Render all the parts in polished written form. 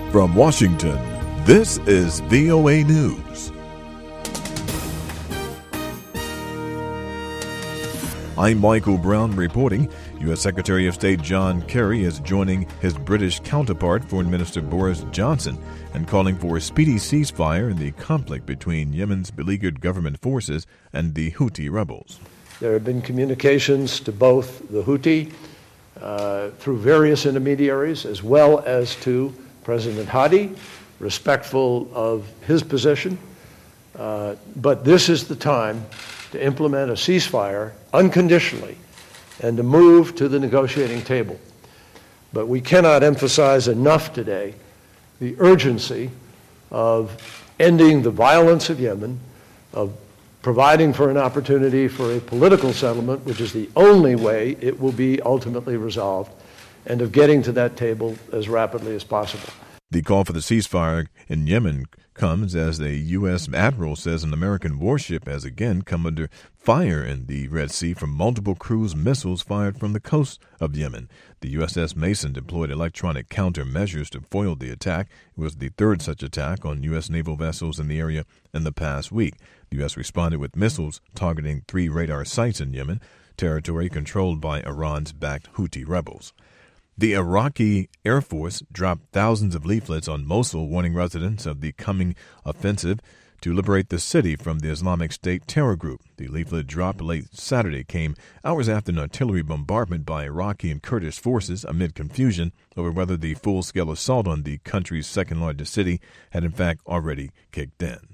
From Washington, this is VOA News. I'm Michael Brown reporting. U.S. Secretary of State John Kerry is joining his British counterpart, Foreign Minister Boris Johnson, and calling for a speedy ceasefire in the conflict between Yemen's beleaguered government forces and the Houthi rebels. There have been communications to both the Houthi through various intermediaries, as well as to President Hadi, respectful of his position. But this is the time to implement a ceasefire unconditionally and to move to the negotiating table. But we cannot emphasize enough today the urgency of ending the violence of Yemen, of providing for an opportunity for a political settlement, which is the only way it will be ultimately resolved, and of getting to that table as rapidly as possible. The call for the ceasefire in Yemen comes as a U.S. admiral says an American warship has again come under fire in the Red Sea from multiple cruise missiles fired from the coast of Yemen. The USS Mason deployed electronic countermeasures to foil the attack. It was the third such attack on U.S. naval vessels in the area in the past week. The U.S. responded with missiles targeting 3 radar sites in Yemen, territory controlled by Iran's backed Houthi rebels. The Iraqi Air Force dropped thousands of leaflets on Mosul warning residents of the coming offensive to liberate the city from the Islamic State terror group. The leaflet drop late Saturday came hours after an artillery bombardment by Iraqi and Kurdish forces amid confusion over whether the full-scale assault on the country's second-largest city had in fact already kicked in.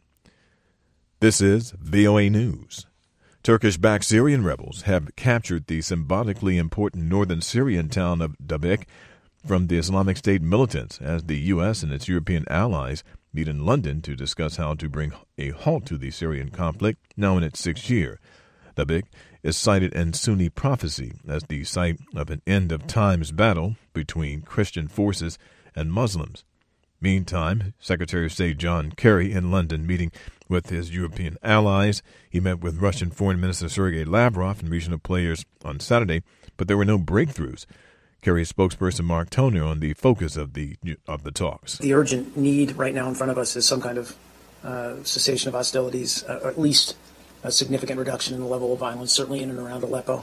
This is VOA News. Turkish-backed Syrian rebels have captured the symbolically important northern Syrian town of Dabiq from the Islamic State militants as the U.S. and its European allies meet in London to discuss how to bring a halt to the Syrian conflict now in its 6th year. Dabiq is cited in Sunni prophecy as the site of an end-of-times battle between Christian forces and Muslims. Meantime, Secretary of State John Kerry in London meeting with his European allies. He met with Russian Foreign Minister Sergei Lavrov and regional players on Saturday, but there were no breakthroughs. Kerry's spokesperson Mark Toner on the focus of the talks. The urgent need right now in front of us is some kind of cessation of hostilities, or at least a significant reduction in the level of violence, certainly in and around Aleppo.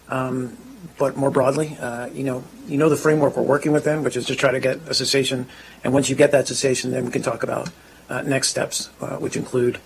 But more broadly, you know the framework we're working with them, which is to try to get a cessation. And once you get that cessation, then we can talk about next steps, which include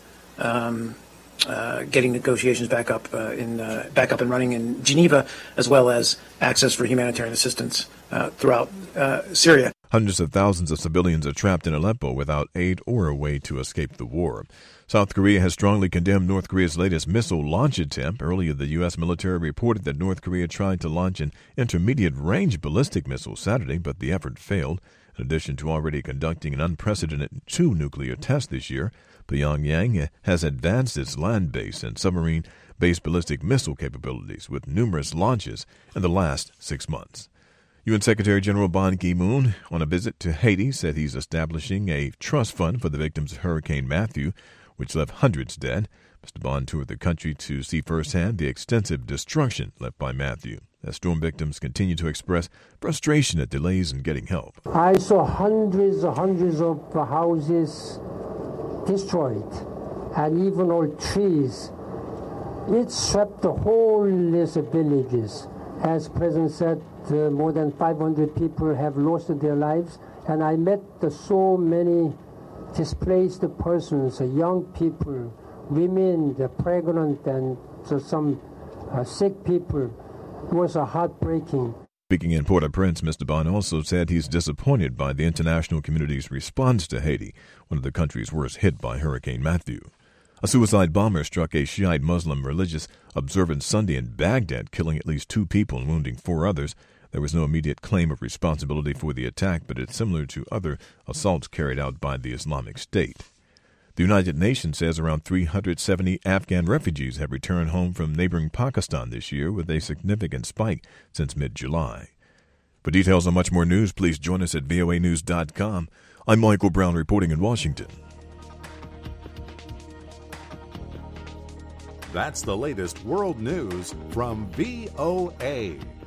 getting negotiations back up and running in Geneva, as well as access for humanitarian assistance throughout Syria. Hundreds of thousands of civilians are trapped in Aleppo without aid or a way to escape the war. South Korea has strongly condemned North Korea's latest missile launch attempt. Earlier, the U.S. military reported that North Korea tried to launch an intermediate-range ballistic missile Saturday, but the effort failed. In addition to already conducting an unprecedented 2 nuclear tests this year, Pyongyang has advanced its land-based and submarine-based ballistic missile capabilities with numerous launches in the last 6 months. UN Secretary General Ban Ki-moon, on a visit to Haiti, said he's establishing a trust fund for the victims of Hurricane Matthew, which left hundreds dead. Mr. Ban toured the country to see firsthand the extensive destruction left by Matthew, as storm victims continue to express frustration at delays in getting help. I saw hundreds of houses destroyed, and even old trees. It swept the whole list of villages. As President said, more than 500 people have lost their lives, and I met so many displaced persons, young people, women, the pregnant, and some sick people. It was heartbreaking. Speaking in Port-au-Prince, Mr. Ban also said he's disappointed by the international community's response to Haiti, one of the countries worst hit by Hurricane Matthew. A suicide bomber struck a Shiite Muslim religious observance Sunday in Baghdad, killing at least 2 people and wounding 4 others. There was no immediate claim of responsibility for the attack, but it's similar to other assaults carried out by the Islamic State. The United Nations says around 370 Afghan refugees have returned home from neighboring Pakistan this year, with a significant spike since mid-July. For details on much more news, please join us at voanews.com. I'm Michael Brown reporting in Washington. That's the latest world news from VOA.